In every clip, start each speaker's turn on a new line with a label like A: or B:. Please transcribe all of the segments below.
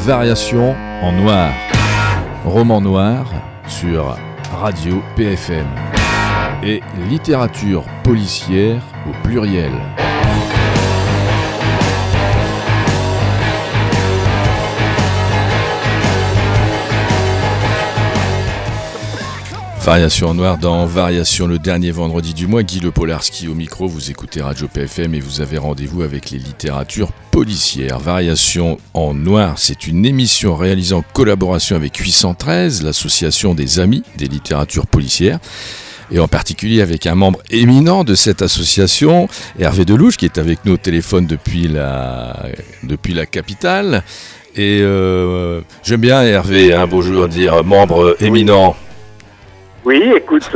A: Variation en noir. Roman noir sur Radio PFM. Et littérature policière au pluriel. Variation en noir dans Variation le dernier vendredi du mois. Guy Le Polarski au micro, vous écoutez Radio PFM et vous avez rendez-vous avec les littératures policières. Variation en noir, c'est une émission réalisée en collaboration avec 813, l'association des amis des littératures policières. Et en particulier avec un membre éminent de cette association, Hervé Delouche, qui est avec nous au téléphone depuis la capitale. Et j'aime bien, Hervé, bonjour, dire membre éminent.
B: Oui, écoute,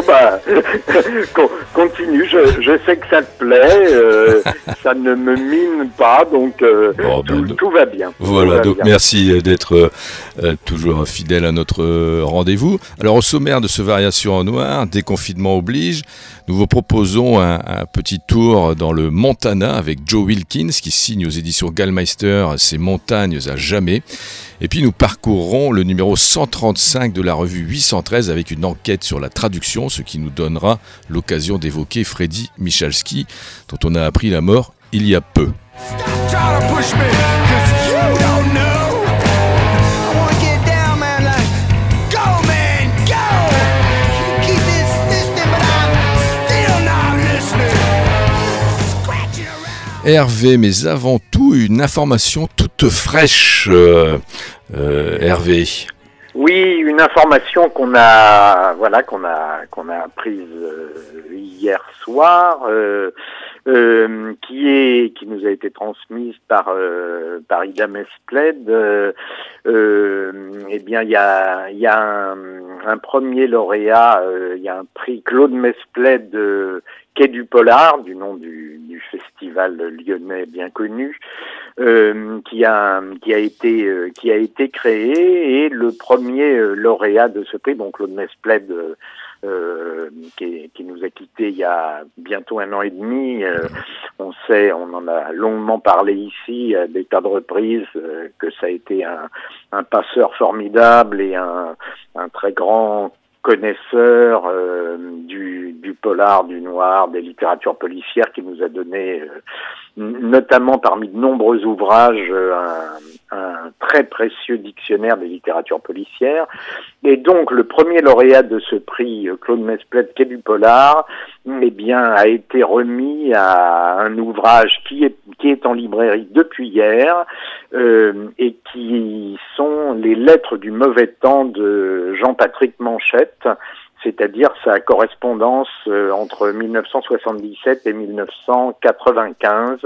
B: continue, je sais que ça te plaît, ça ne me mine pas, donc tout va bien.
A: Voilà, donc merci d'être toujours fidèle à notre rendez-vous. Alors au sommaire de ce Variation en noir, déconfinement oblige, nous vous proposons un petit tour dans le Montana avec Joe Wilkins qui signe aux éditions Gallmeister ses montagnes à jamais. Et puis nous parcourrons le numéro 135 de la revue 813 avec une enquête sur la traduction, ce qui nous donnera l'occasion d'évoquer Freddy Michalski, dont on a appris la mort il y a peu. Hervé, mais avant tout, une information toute fraîche, Hervé.
B: Oui, une information qu'on a prise hier soir, qui nous a été transmise par Ida Mespled. Eh bien, il y a un premier lauréat, il y a un prix Claude Mespled Quai du Polar, du nom du festival lyonnais bien connu, qui a été créé, et le premier lauréat de ce prix, donc Claude Mespled, qui nous a quittés il y a bientôt 1 an et demi. On en a longuement parlé ici à des tas de reprises, que ça a été un passeur formidable et un très grand connaisseur du polar, du noir, des littératures policières, qui nous a donné, notamment parmi de nombreux ouvrages, un très précieux dictionnaire des littératures policières. Et donc le premier lauréat de ce prix, Claude Mespled Quai du Polar, eh bien, a été remis à un ouvrage qui est en librairie depuis hier, et qui sont les lettres du mauvais temps de Jean-Patrick Manchette, c'est-à-dire sa correspondance entre 1977 et 1995,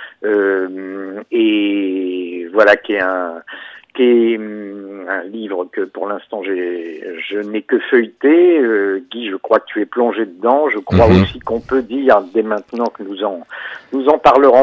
B: et voilà, qui est un livre que pour l'instant je n'ai que feuilleté. Guy, je crois que tu es plongé dedans. Je crois aussi qu'on peut dire dès maintenant que nous en parlerons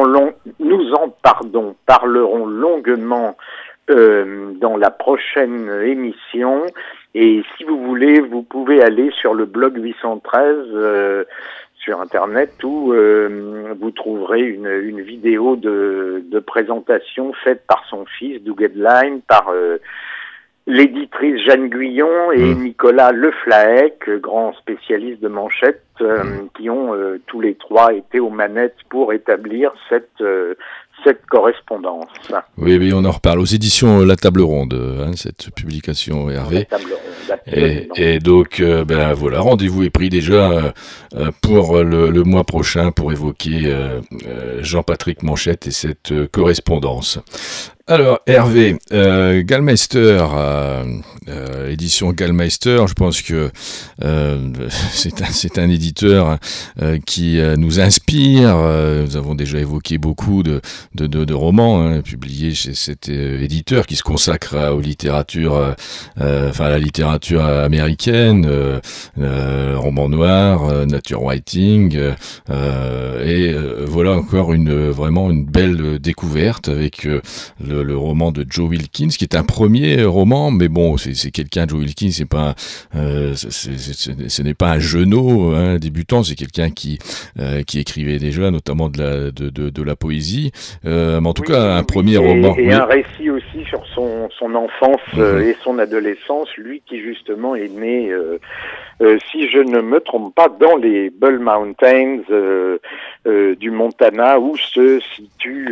B: longuement dans la prochaine émission. Et si vous voulez, vous pouvez aller sur le blog 813 sur Internet, où vous trouverez une vidéo de présentation faite par son fils, Doug Edline, par l'éditrice Jeanne Guyon et Nicolas Leflaec, grand spécialiste de Manchette, qui ont tous les trois été aux manettes pour établir cette correspondance.
A: Oui, on en reparle aux éditions La Table Ronde, cette publication, Hervé. La Table Ronde, et donc, voilà, rendez-vous est pris déjà pour le mois prochain pour évoquer Jean-Patrick Manchette et cette correspondance. Alors, Hervé, Gallmeister, édition Gallmeister, je pense que c'est un éditeur qui nous inspire. Nous avons déjà évoqué beaucoup de romans publiés chez cet éditeur qui se consacre aux littératures, à la littérature américaine, roman noir, nature writing, et voilà encore vraiment une belle découverte avec le roman de Joe Wilkins, qui est un premier roman, mais bon, c'est quelqu'un, Joe Wilkins, c'est pas, ce n'est pas un jeunot débutant, c'est quelqu'un qui écrivait déjà, notamment de la poésie, mais en tout cas un premier roman.
B: Et un récit aussi sur son enfance et son adolescence, lui qui justement est né, si je ne me trompe pas, dans les Bull Mountains du Montana, où se situe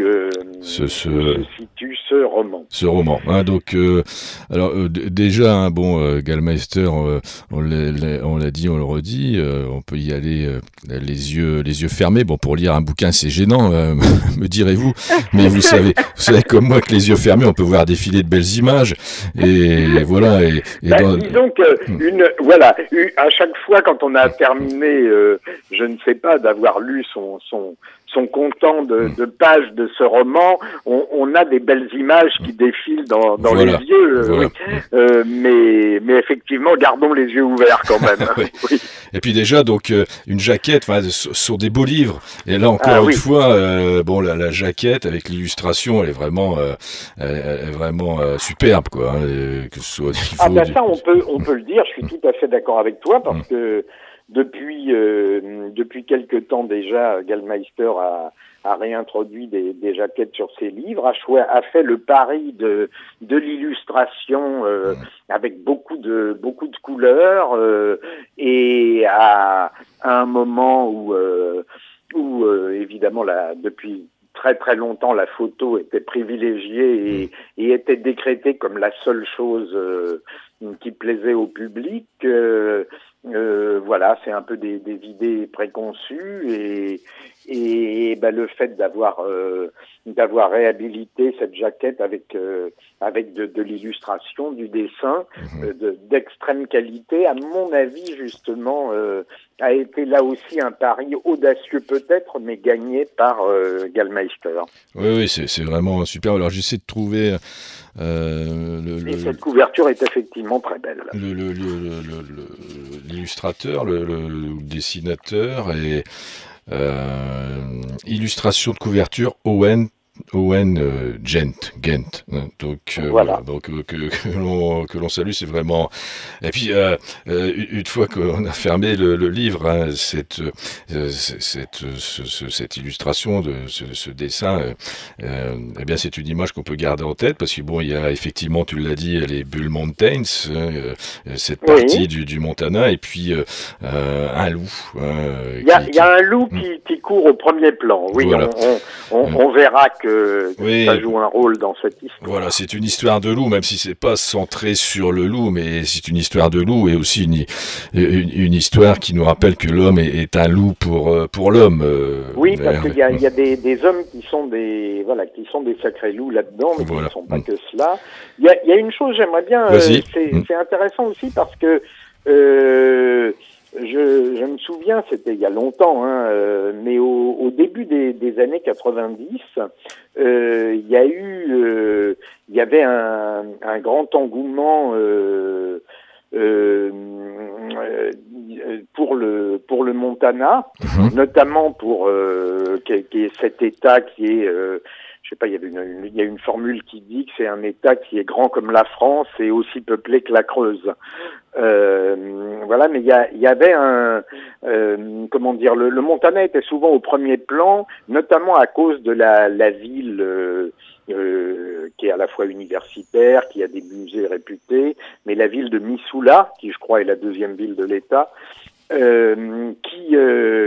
B: ce roman.
A: Ce roman. Donc, alors déjà, Gallmeister, on l'a dit, on le redit, on peut y aller les yeux fermés. Bon, pour lire un bouquin, c'est gênant, me direz-vous, mais vous savez comme moi que les yeux fermés, on peut voir défiler de belles images. Et voilà.
B: Disons que à chaque fois quand on a terminé, je ne sais pas, d'avoir lu son comptant de pages de ce roman, on a des belles images qui défilent dans les yeux. Mais effectivement, gardons les yeux ouverts quand même. Oui.
A: Et puis déjà, donc une jaquette, sur des beaux livres. Et là encore une fois, la jaquette avec l'illustration, elle est vraiment superbe, quoi. Que ce soit au niveau
B: ça, on peut le dire. Je suis tout à fait d'accord avec toi parce que depuis quelque temps déjà, Gallmeister a réintroduit des jaquettes sur ses livres, a fait le pari de l'illustration avec beaucoup de couleurs et à un moment où évidemment depuis très très longtemps la photo était privilégiée et était décrétée comme la seule chose qui plaisait au public. C'est un peu des idées préconçues et le fait d'avoir réhabilité cette jaquette avec de l'illustration, du dessin d'extrême qualité, à mon avis justement a été là aussi un pari audacieux peut-être, mais gagné par Gallmeister.
A: Oui, c'est vraiment super. Alors j'essaie de trouver
B: et cette couverture est effectivement très belle.
A: L'illustrateur, le dessinateur et illustration de couverture Owen Gent. Donc que l'on salue, c'est vraiment. Et puis une fois qu'on a fermé le livre, cette illustration de ce dessin, c'est une image qu'on peut garder en tête parce que il y a effectivement, tu l'as dit, les Bull Mountains, cette partie du Montana, et puis un loup.
B: Il y a un loup qui court au premier plan. Oui, voilà. On verra que ça joue un rôle dans cette histoire.
A: Voilà, c'est une histoire de loup, même si c'est pas centré sur le loup, mais c'est une histoire de loup et aussi une histoire qui nous rappelle que l'homme est un loup pour l'homme.
B: Oui, parce qu'il y a des hommes qui sont des sacrés loups là-dedans, mais qui ne sont pas que cela. Il y a une chose, j'aimerais bien. C'est intéressant aussi parce que. Je me souviens, c'était il y a longtemps, mais au début des années 90, il y avait un grand engouement pour le Montana, notamment pour qui est cet État qui est je sais pas, il y a une formule qui dit que c'est un État qui est grand comme la France et aussi peuplé que la Creuse. Mais il y avait le Montana était souvent au premier plan, notamment à cause de la ville qui est à la fois universitaire, qui a des musées réputés, mais la ville de Missoula, qui je crois est la deuxième ville de l'État, qui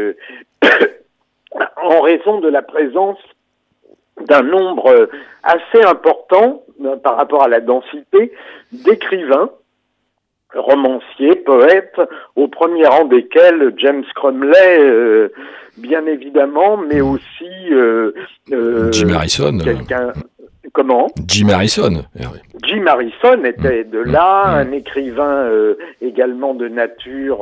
B: en raison de la présence d'un nombre assez important par rapport à la densité d'écrivains, romanciers, poètes, au premier rang desquels James Cromley, bien évidemment, mais aussi
A: Jim Harrison.
B: Comment ?
A: Jim Harrison.
B: Jim Harrison était de là, un écrivain également de nature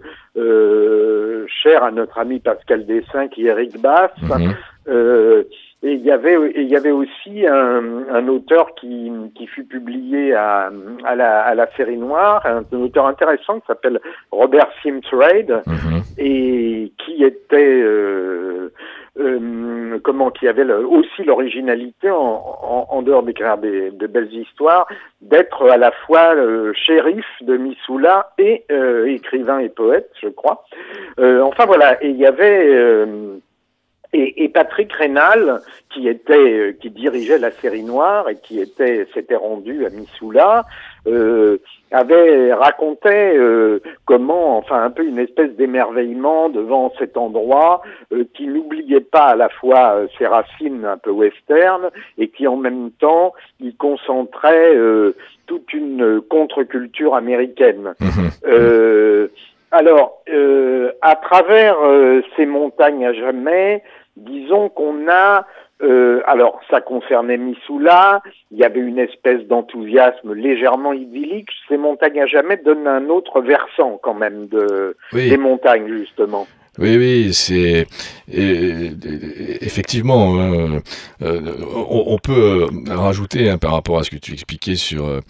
B: cher à notre ami Pascal Dessin, qui est Rick Bass. Et il y avait aussi un auteur qui fut publié à la Série Noire, un auteur intéressant qui s'appelle Robert Simtrade, et qui était qui avait aussi l'originalité, en dehors d'écrire de belles histoires, d'être à la fois shérif de Missoula et écrivain et poète, je crois. Enfin voilà, et il y avait et Patrick Rénal, qui dirigeait la série Noire et s'était rendu à Missoula, racontait comment, enfin un peu une espèce d'émerveillement devant cet endroit, qui n'oubliait pas à la fois ses racines un peu western et qui en même temps y concentrait toute une contre-culture américaine. Alors, à travers ces montagnes à jamais, disons qu'on a, alors ça concernait Missoula, il y avait une espèce d'enthousiasme légèrement idyllique. Ces montagnes à jamais donnent un autre versant quand même des montagnes justement.
A: Oui, c'est effectivement. On peut rajouter par rapport à ce que tu expliquais sur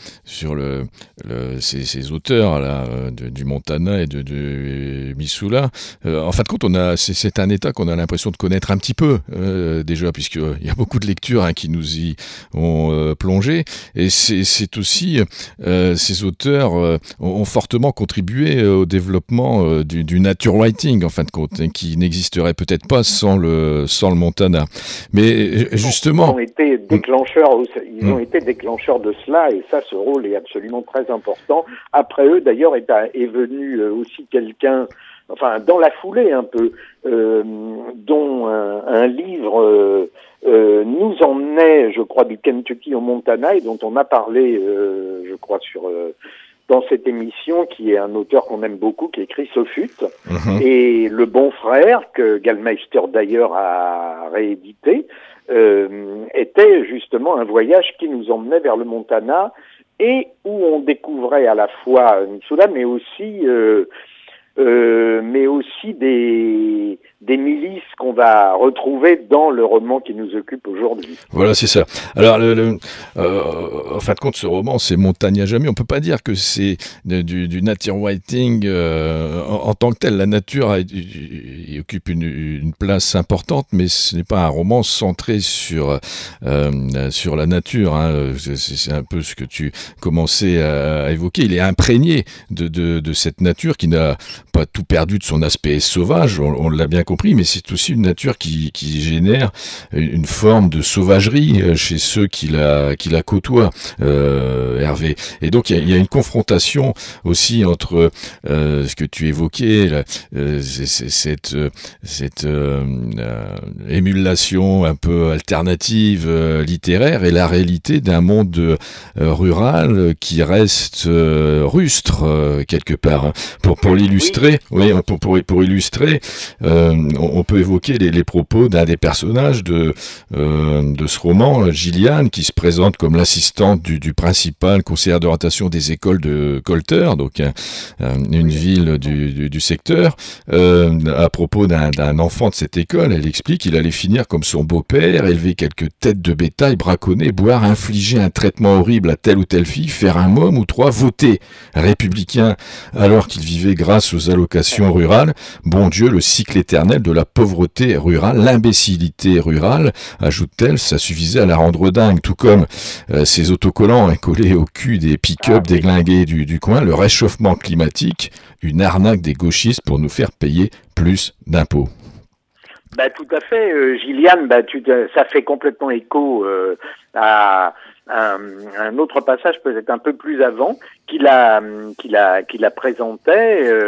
A: ces auteurs là du Montana et de Missoula. En fin de compte, c'est un État qu'on a l'impression de connaître un petit peu déjà, puisque il y a beaucoup de lectures qui nous y ont plongé. Et c'est aussi ces auteurs ont fortement contribué au développement du nature writing, en fin de compte, qui n'existerait peut-être pas sans le Montana. Mais justement,
B: ils ont été déclencheurs de cela, et ça, ce rôle est absolument très important. Après eux, d'ailleurs, est venu aussi quelqu'un, enfin dans la foulée un peu, dont un livre nous emmenait, je crois, du Kentucky au Montana, et dont on a parlé, je crois, dans cette émission, qui est un auteur qu'on aime beaucoup, qui est Chris Offutt, et Le Bon Frère, que Gallmeister d'ailleurs a réédité, était justement un voyage qui nous emmenait vers le Montana, et où on découvrait à la fois Missoula, mais aussi des milices qu'on va retrouver dans le roman qui nous occupe aujourd'hui.
A: Voilà, c'est ça. Alors, en fin de compte, ce roman, c'est Montagne à jamais. On peut pas dire que c'est du nature writing en tant que tel. La nature y occupe une place importante, mais ce n'est pas un roman centré sur la nature. Hein. C'est un peu ce que tu commençais à évoquer. Il est imprégné de cette nature qui n'a pas tout perdu de son aspect sauvage, on l'a bien compris, mais c'est aussi une nature qui génère une forme de sauvagerie chez ceux qui la côtoient, Hervé. Et donc il y a une confrontation aussi entre ce que tu évoquais, cette émulation un peu alternative littéraire, et la réalité d'un monde rural qui reste rustre quelque part. Hein. Pour l'illustrer, pour illustrer, on peut évoquer les propos d'un des personnages de ce roman, Gillian, qui se présente comme l'assistante du principal conseiller d'orientation des écoles de Colter, donc une ville du secteur. À propos d'un enfant de cette école, elle explique qu'il allait finir comme son beau-père, élever quelques têtes de bétail, braconner, boire, infliger un traitement horrible à telle ou telle fille, faire un môme ou trois, voter républicain alors qu'il vivait grâce aux allocations rurales. Bon Dieu, le cycle éternel de la pauvreté rurale, l'imbécilité rurale, ajoute-t-elle, ça suffisait à la rendre dingue, tout comme ces autocollants collés au cul des pick-up déglingués du coin, le réchauffement climatique, une arnaque des gauchistes pour nous faire payer plus d'impôts.
B: Tout à fait, Gillian, ça fait complètement écho à un autre passage peut-être un peu plus avant qui la présentait.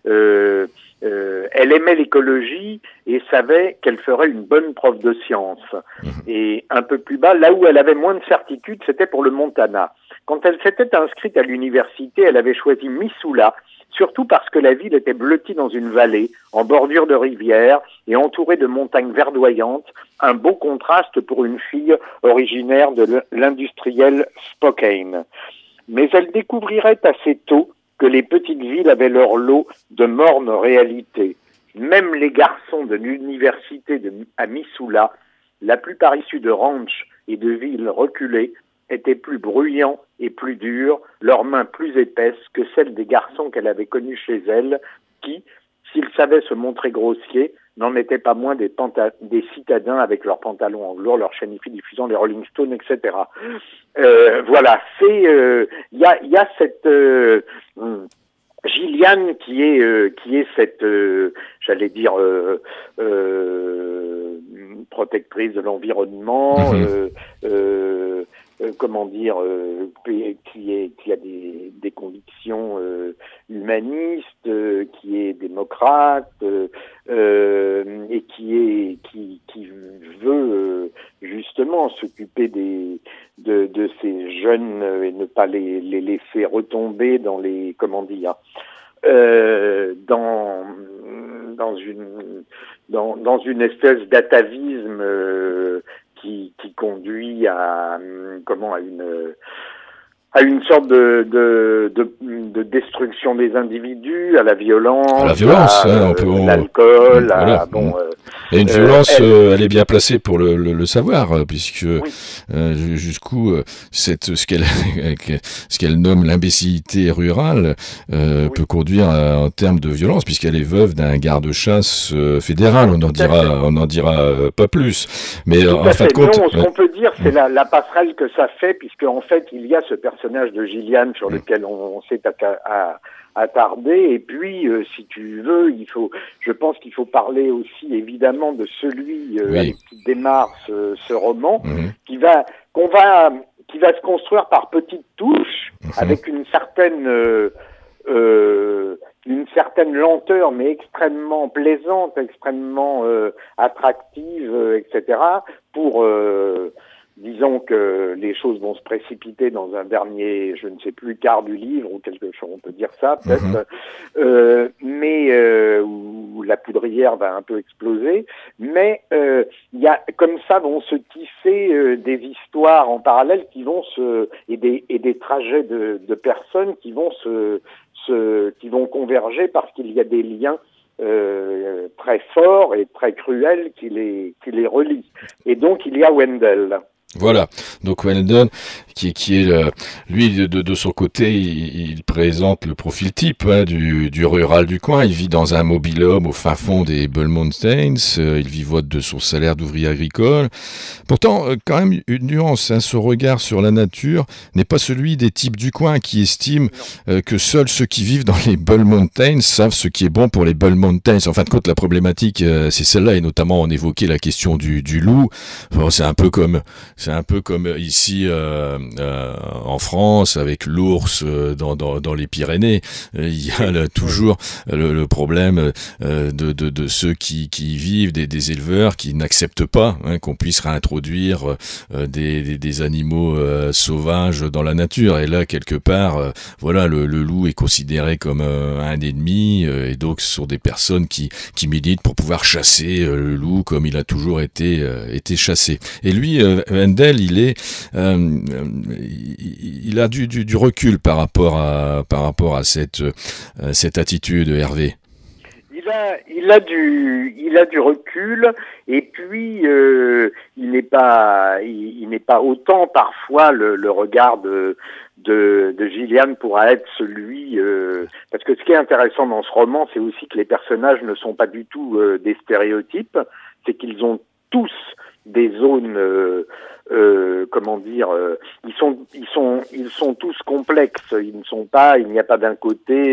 B: Elle aimait l'écologie et savait qu'elle ferait une bonne prof de sciences. Et un peu plus bas, là où elle avait moins de certitude, c'était pour le Montana. Quand elle s'était inscrite à l'université, elle avait choisi Missoula, surtout parce que la ville était blottie dans une vallée, en bordure de rivière et entourée de montagnes verdoyantes, un beau contraste pour une fille originaire de l'industriel Spokane. Mais elle découvrirait assez tôt que les petites villes avaient leur lot de mornes réalités. Même les garçons de l'université à Missoula, la plupart issus de ranchs et de villes reculées, étaient plus bruyants et plus durs, leurs mains plus épaisses que celles des garçons qu'elle avait connus chez elle, qui, s'ils savaient se montrer grossiers, n'en étaient pas moins des citadins avec leurs pantalons en velours, leurs chaînes diffusant les Rolling Stones, etc. Voilà, c'est il y a cette Gillian qui est cette j'allais dire protectrice de l'environnement, comment dire, qui a des convictions humanistes, qui est démocrate, et qui veut justement s'occuper de ces jeunes et ne pas les laisser retomber dans les, comment dire, dans une espèce d'atavisme qui conduit à une sorte de destruction des individus, à la violence, l'alcool,
A: voilà. Et une violence, elle est bien placée pour le savoir, puisque jusqu'où ce qu'elle nomme l'imbécilité rurale peut conduire en termes de violence, puisqu'elle est veuve d'un garde-chasse fédéral. On n'en dira pas plus. Mais en fin de compte,
B: non, ce qu'on peut dire, c'est la passerelle que ça fait, puisque en fait, il y a ce personnage de Gillian sur lequel on s'est attardé. Et puis, si tu veux, je pense qu'il faut parler aussi évidemment de celui avec qui démarre ce roman, qui va se construire par petites touches, avec une certaine lenteur, mais extrêmement plaisante, extrêmement attractive, etc. Pour disons que les choses vont se précipiter dans un dernier, je ne sais plus, quart du livre ou quelque chose, on peut dire ça peut-être, mais où la poudrière va un peu exploser. Mais il y a comme ça vont se tisser des histoires en parallèle qui vont et des trajets de personnes qui vont qui vont converger parce qu'il y a des liens très forts et très cruels qui les relient. Et donc il y a Wendell.
A: Voilà, donc Weldon, qui est lui de son côté, il présente le profil type du rural du coin. Il vit dans un mobil-home au fin fond des Bull Mountains. Il vivote de son salaire d'ouvrier agricole. Pourtant, quand même une nuance. Son regard sur la nature n'est pas celui des types du coin qui estiment que seuls ceux qui vivent dans les Bull Mountains savent ce qui est bon pour les Bull Mountains. En fin de compte, la problématique, c'est celle-là, et notamment on évoquait la question du loup. Bon, c'est un peu comme ici en France avec l'ours dans les Pyrénées. Il y a toujours le problème de ceux qui vivent, des éleveurs qui n'acceptent pas qu'on puisse réintroduire des animaux sauvages dans la nature. Et là, quelque part, voilà, le loup est considéré comme un ennemi, et donc ce sont des personnes qui militent pour pouvoir chasser le loup comme il a toujours été chassé. Et lui, Wendell, il a du recul par rapport à cette attitude, Hervé.
B: Il a du recul, et puis il n'est pas autant parfois le regard de Gillian pourra être celui parce que ce qui est intéressant dans ce roman, c'est aussi que les personnages ne sont pas du tout des stéréotypes, c'est qu'ils ont tous des zones comment dire, ils sont tous complexes. Il n'y a pas d'un côté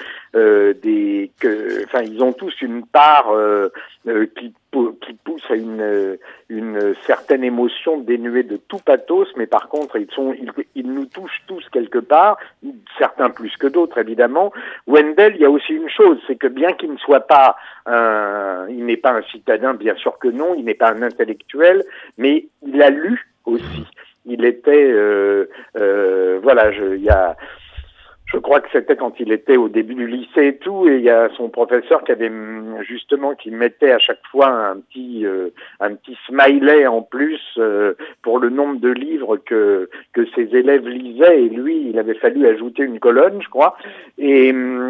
B: ils ont tous une part qui pousse à une certaine émotion dénuée de tout pathos, mais par contre ils nous touchent tous quelque part, certains plus que d'autres évidemment. Wendell, il y a aussi une chose, c'est que bien qu'il ne soit pas il n'est pas un citadin, bien sûr que non, il n'est pas un intellectuel, mais il a lu aussi. Il était je crois que c'était quand il était au début du lycée et tout, et il y a son professeur qui mettait à chaque fois un petit smiley en plus pour le nombre de livres que ses élèves lisaient, et lui, il avait fallu ajouter une colonne, je crois. Et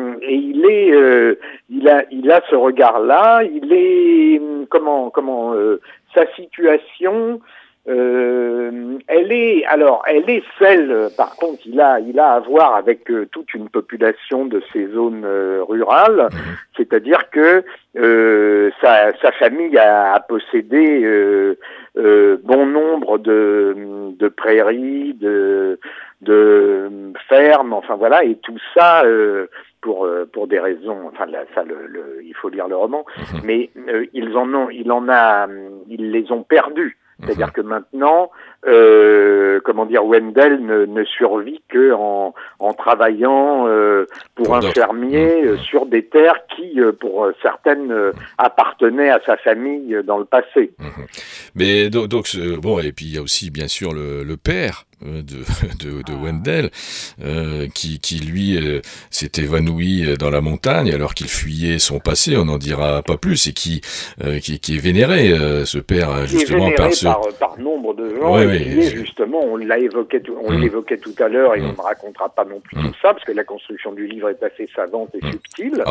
B: il a ce regard-là. Il est sa situation. Elle est celle, par contre, il a à voir avec toute une population de ces zones rurales, c'est-à-dire que sa famille a possédé bon nombre de prairies, de fermes, enfin voilà, et tout ça pour des raisons, enfin là, ça il faut lire le roman, mais ils les ont perdus. C'est-à-dire que maintenant, Wendell ne survit que en travaillant pour un fermier sur des terres qui, pour certaines, appartenaient à sa famille dans le passé.
A: Mais donc bon, et puis il y a aussi bien sûr le père de Wendell qui lui s'est évanoui dans la montagne alors qu'il fuyait son passé, on n'en dira pas plus, et qui est vénéré, ce père, justement
B: par nombre de gens. Justement, on l'évoquait tout à l'heure, et on ne racontera pas non plus tout ça parce que la construction du livre est assez savante et subtile.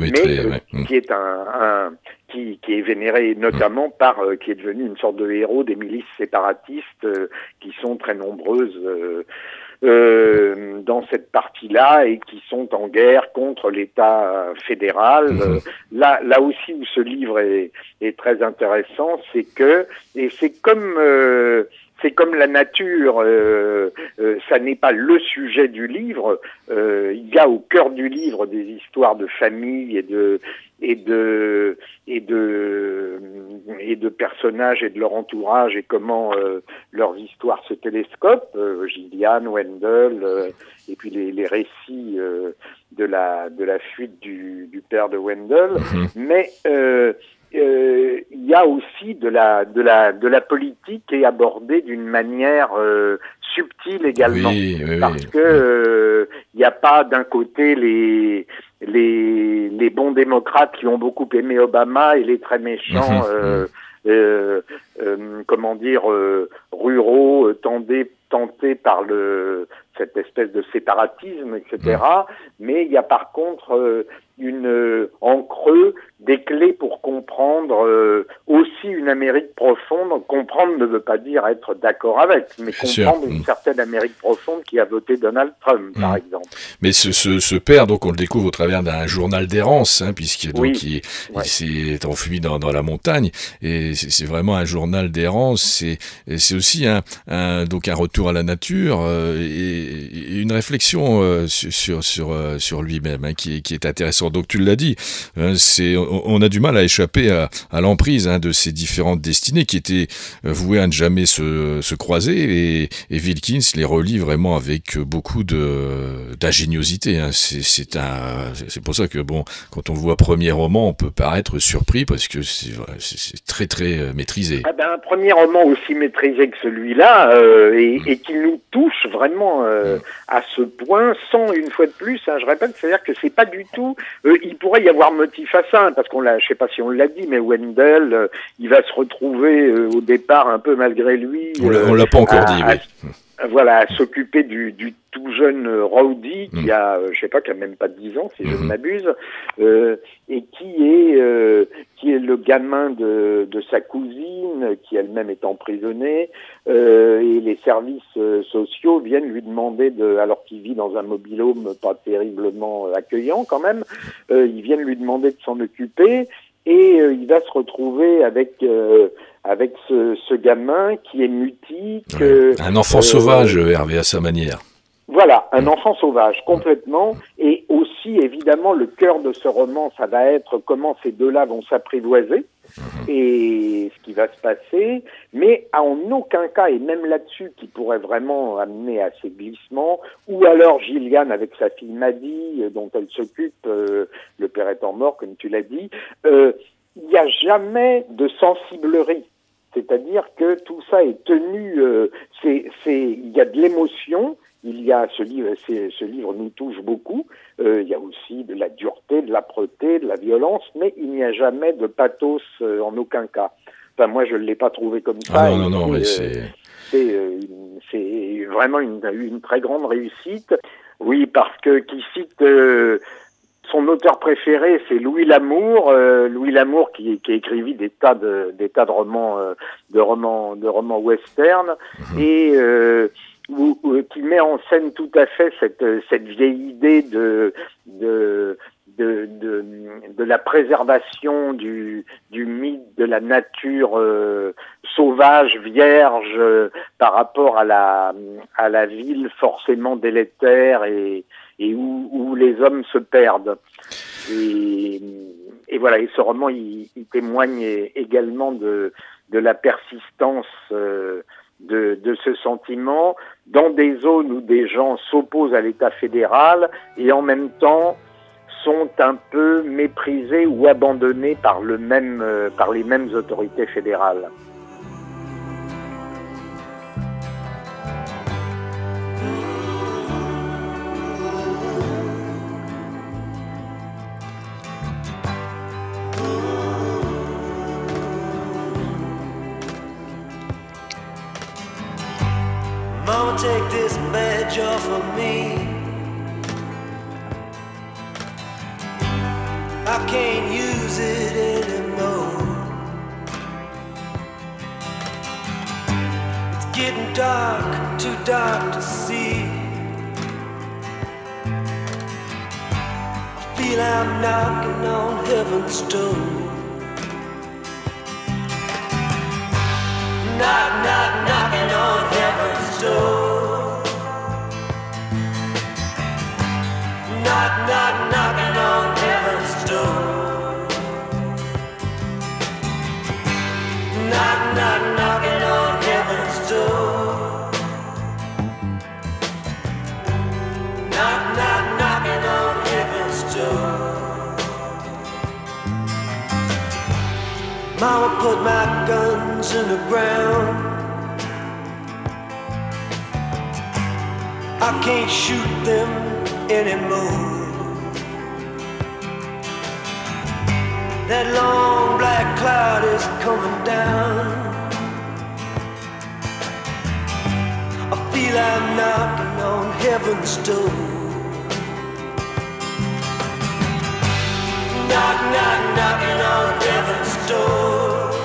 B: Qui est vénéré notamment qui est devenu une sorte de héros des milices séparatistes qui sont très nombreuses dans cette partie-là et qui sont en guerre contre l'État fédéral. Là aussi où ce livre est très intéressant, c'est que, et c'est comme la nature, ça n'est pas le sujet du livre. Il y a au cœur du livre des histoires de famille et de personnages et de leur entourage et comment leurs histoires se télescopent. Gillian, Wendell, et puis les récits de la fuite du père de Wendell. Mais il y a aussi de la politique qui est abordée d'une manière subtile également, parce que il n'y a pas d'un côté les bons démocrates qui ont beaucoup aimé Obama et les très méchants ruraux tentés par cette espèce de séparatisme, etc. Mais il y a par contre en creux des clés pour comprendre aussi une Amérique profonde. Comprendre ne veut pas dire être d'accord avec, mais comprendre une certaine Amérique profonde qui a voté Donald Trump, par exemple.
A: Mais ce père, donc, on le découvre au travers d'un journal d'errance, puisqu'il s'est enfui dans la montagne, et c'est vraiment un journal d'errance. C'est aussi un retour à la nature et une réflexion sur lui-même, qui est intéressante. Donc tu l'as dit, on a du mal à échapper à l'emprise de ces différentes destinées qui étaient vouées à ne jamais se croiser, et Wilkins les relie vraiment avec beaucoup d'ingéniosité. C'est pour ça que quand on voit premier roman, on peut paraître surpris parce que c'est très très maîtrisé.
B: Un premier roman aussi maîtrisé que celui-là et qui nous touche vraiment à ce point, sans, une fois de plus, je répète, c'est-à-dire que c'est pas du tout. Il pourrait y avoir motif à ça, parce je sais pas si on l'a dit, mais Wendell, il va se retrouver au départ un peu malgré lui.
A: On l'a pas encore dit. Oui.
B: Voilà, à s'occuper du tout jeune Rowdy qui a, qui a même pas 10 ans, si je ne m'abuse, et qui est le gamin de sa cousine, qui elle-même est emprisonnée, et les services sociaux viennent lui demander alors qu'il vit dans un mobil-home pas terriblement accueillant quand même, ils viennent lui demander de s'en occuper, et il va se retrouver avec ce gamin qui est mutique.
A: Un enfant sauvage, Hervé, à sa manière.
B: Voilà, un enfant sauvage, complètement. Et aussi, évidemment, le cœur de ce roman, ça va être comment ces deux-là vont s'apprivoiser et ce qui va se passer. Mais en aucun cas, et même là-dessus, qui pourrait vraiment amener à ces glissements, ou alors Gillian avec sa fille Maddie, dont elle s'occupe, le père étant mort, comme tu l'as dit, il n'y a jamais de sensiblerie. C'est-à-dire que tout ça est tenu, il y a de l'émotion, il y a ce livre nous touche beaucoup, il y a aussi de la dureté, de l'âpreté, de la violence, mais il n'y a jamais de pathos en aucun cas. Enfin, moi, je ne l'ai pas trouvé comme ça.
A: Non, mais c'est
B: vraiment une très grande réussite. Oui, parce que qui son auteur préféré, c'est Louis L'Amour. Louis L'Amour qui écrivit des tas de romans, de romans western, et qui met en scène tout à fait cette vieille idée de la préservation du mythe de la nature sauvage, vierge, par rapport à la ville forcément délétère et où les hommes se perdent. Et voilà, et ce roman, il témoigne également de la persistance de ce sentiment dans des zones où des gens s'opposent à l'État fédéral et en même temps sont un peu méprisés ou abandonnés par les mêmes autorités fédérales.
C: Mama, take this badge off of me. I can't use it anymore. It's getting dark, too dark to see. I feel I'm knocking on heaven's door. Knock, knock, knocking on heaven's door. Knock, knock, knocking on heaven's door. Knock, knock, knocking on heaven's door. Knock, knock, knocking on heaven's door. Mama put my guns in the ground. I can't shoot them anymore. That long black cloud is coming down. I feel I'm knocking on heaven's door. Knock, knock, knocking on heaven's door.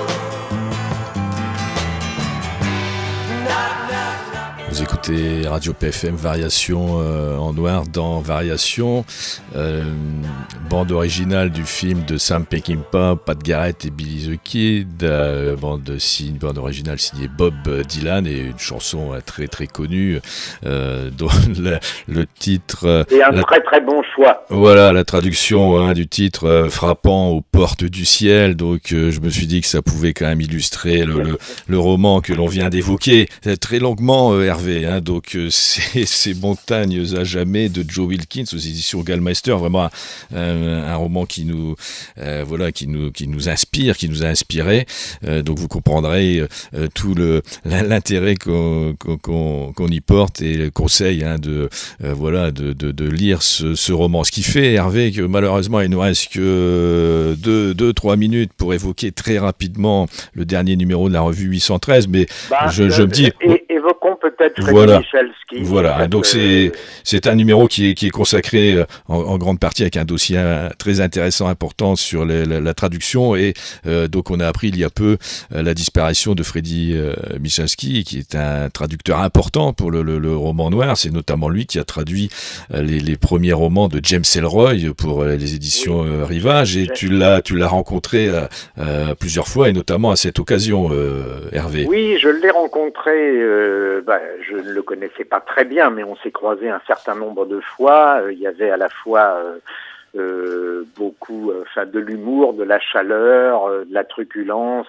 A: Vous écoutez Radio PFM, Variation en noir dans Variation, bande originale du film de Sam Peckinpah, Pat Garrett et Billy the Kid, bande originale signée Bob Dylan et une chanson très très connue dont le titre...
B: Et très très bon choix.
A: Voilà, la traduction du titre frappant aux portes du ciel, donc je me suis dit que ça pouvait quand même illustrer le roman que l'on vient d'évoquer très longuement, Hervé. Donc ces montagnes à jamais de Joe Wilkins aux éditions Gallmeister, vraiment un roman qui nous inspire, qui nous a inspiré. Donc vous comprendrez tout l'intérêt qu'on y porte et le conseil de lire ce roman. Ce qui fait, Hervé, que malheureusement il nous reste que 2-3 minutes pour évoquer très rapidement le dernier numéro de la revue 813, mais je me dis...
B: Évoquons peut-être
A: Voilà.
B: Michalski.
A: Voilà, donc c'est un numéro qui est consacré en grande partie avec un dossier très intéressant, important sur la traduction, et donc on a appris il y a peu la disparition de Freddy Michalski, qui est un traducteur important pour le roman noir. C'est notamment lui qui a traduit les premiers romans de James Ellroy pour les éditions Rivage, et tu l'as rencontré plusieurs fois, et notamment à cette occasion, Hervé.
B: Oui, je l'ai rencontré, je ne le connaissais pas très bien, mais on s'est croisés un certain nombre de fois. Il y avait à la fois beaucoup de l'humour, de la chaleur, de la truculence,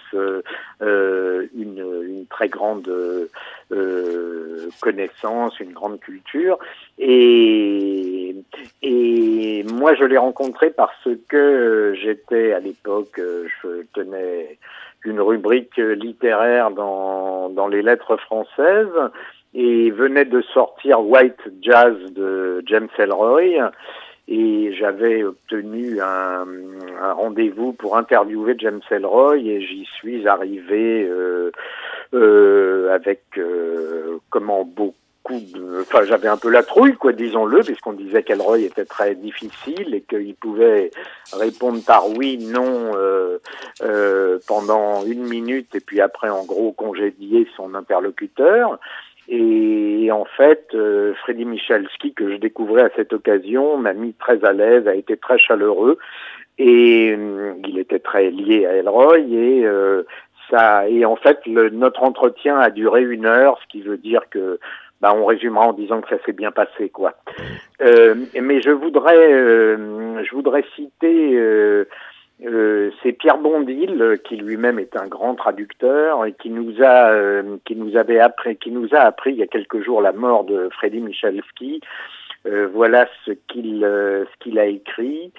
B: une très grande connaissance, une grande culture. Et moi, je l'ai rencontré parce que j'étais à l'époque, je tenais une rubrique littéraire dans les lettres françaises, et venait de sortir White Jazz de James Ellroy, et j'avais obtenu un rendez-vous pour interviewer James Ellroy, et j'y suis arrivé avec j'avais un peu la trouille, quoi, disons-le, puisqu'on disait qu'Ellroy était très difficile et qu'il pouvait répondre par oui, non, pendant 1 minute et puis après, en gros, congédier son interlocuteur. Et en fait, Freddy Michalski, que je découvrais à cette occasion, m'a mis très à l'aise, a été très chaleureux, et il était très lié à Ellroy, et en fait, notre entretien a duré 1 heure, ce qui veut dire que, on résumera en disant que ça s'est bien passé, quoi. Mais je voudrais citer, c'est Pierre Bondil, qui lui-même est un grand traducteur et qui nous a appris il y a quelques jours la mort de Freddy Michalski. Voilà ce qu'il a écrit.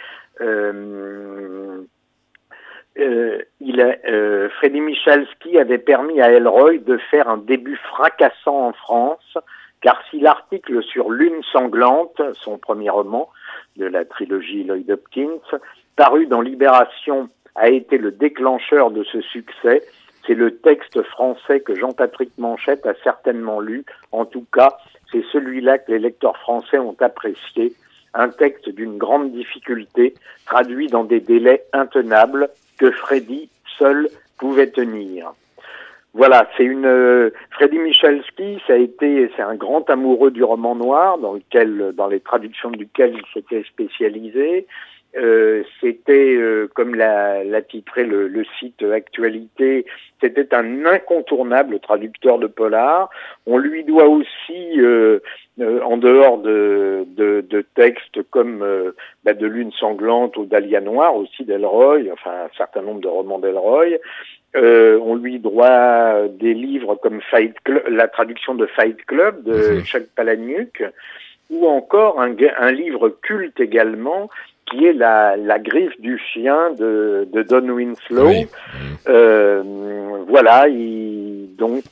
B: Freddy Michalski avait permis à Ellroy de faire un début fracassant en France, car si l'article sur Lune sanglante, son premier roman de la trilogie Lloyd Hopkins, paru dans Libération, a été le déclencheur de ce succès, c'est le texte français que Jean-Patrick Manchette a certainement lu. En tout cas, c'est celui-là que les lecteurs français ont apprécié. Un texte d'une grande difficulté, traduit dans des délais intenables que Freddy seul pouvait tenir. Voilà, Freddy Michalski, c'est un grand amoureux du roman noir, dans les traductions duquel il s'était spécialisé. C'était, comme l'a titré le site Actualité, c'était un incontournable traducteur de polar. On lui doit aussi, en dehors de textes comme de Lune sanglante ou d'Alia Noire, aussi d'Ellroy, enfin un certain nombre de romans d'Ellroy. On lui doit des livres comme la traduction de Fight Club de Chuck Palahniuk, ou encore un livre culte également, qui est la griffe du chien de Don Winslow. Oui. Voilà, il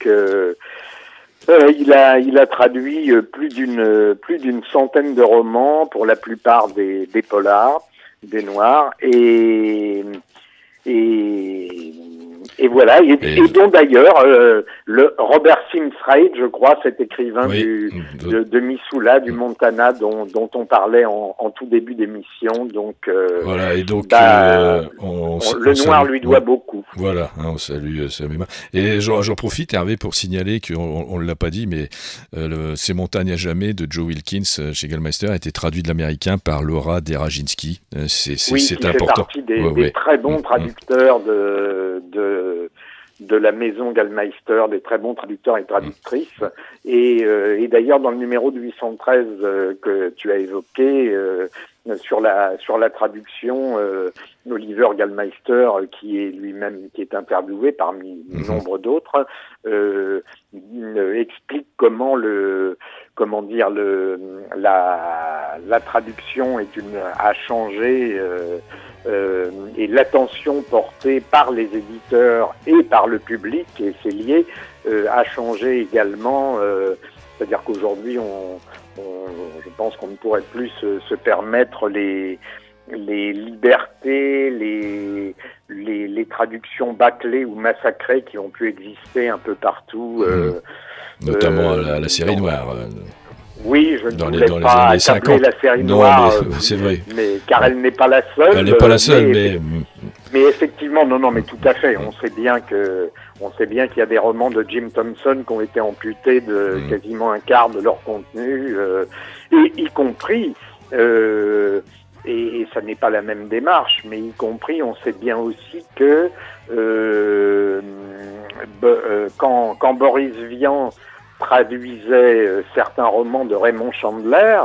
B: a traduit plus d'une centaine de romans, pour la plupart des polars, des noirs, et voilà, et dont d'ailleurs le Robert Sims-Reid, je crois, cet écrivain de Missoula, du Montana, dont on parlait en tout début d'émission. Donc
A: voilà, et donc
B: le noir lui doit beaucoup.
A: Voilà, on salue Samuel. Et j'en profite, Hervé, pour signaler qu'on ne l'a pas dit, mais Ces montagnes à jamais de Joe Wilkins chez Gallmeister a été traduit de l'américain par Laura Deraginski. C'est important.
B: Fait partie des très bons traducteurs de la maison Gallmeister, des très bons traducteurs et traductrices. Et d'ailleurs, dans le numéro de 813 que tu as évoqué, sur la traduction, Oliver Gallmeister, qui est interviewé parmi nombre d'autres, explique comment la traduction a changé, et l'attention portée par les éditeurs et par le public, et c'est lié, a changé également. C'est-à-dire qu'aujourd'hui, je pense qu'on ne pourrait plus se permettre les libertés, les traductions bâclées ou massacrées qui ont pu exister un peu partout.
A: Notamment à la série noire.
B: Oui, je ne voulais pas appeler la série noire,
A: c'est vrai.
B: Car elle n'est pas la seule.
A: Elle n'est pas la seule,
B: mais effectivement, non, mais tout à fait. On sait bien qu'il y a des romans de Jim Thompson qui ont été amputés de quasiment un quart de leur contenu, et y compris, et ça n'est pas la même démarche, mais y compris, on sait bien aussi que quand Boris Vian traduisait certains romans de Raymond Chandler,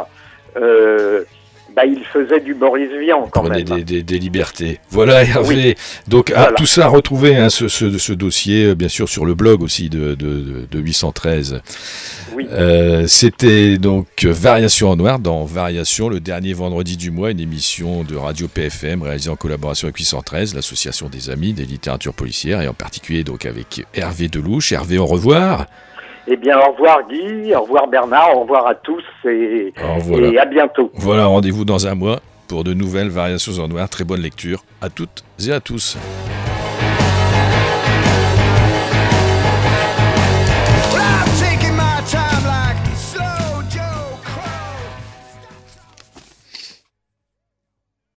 B: il faisait du Boris Vian quand même.
A: Des libertés. Voilà, Hervé. Oui. Donc, voilà. Tout ça à retrouver, ce dossier, bien sûr, sur le blog aussi de 813.
B: Oui.
A: C'était donc Variation en noir dans Variation, le dernier vendredi du mois, une émission de Radio PFM réalisée en collaboration avec 813, l'association des amis des littératures policières, et en particulier donc avec Hervé Delouche. Hervé, au revoir.
B: Eh bien, au revoir Guy, au revoir Bernard, au revoir à tous et à bientôt.
A: Voilà, rendez-vous dans un mois pour de nouvelles Variations en noir. Très bonne lecture à toutes et à tous.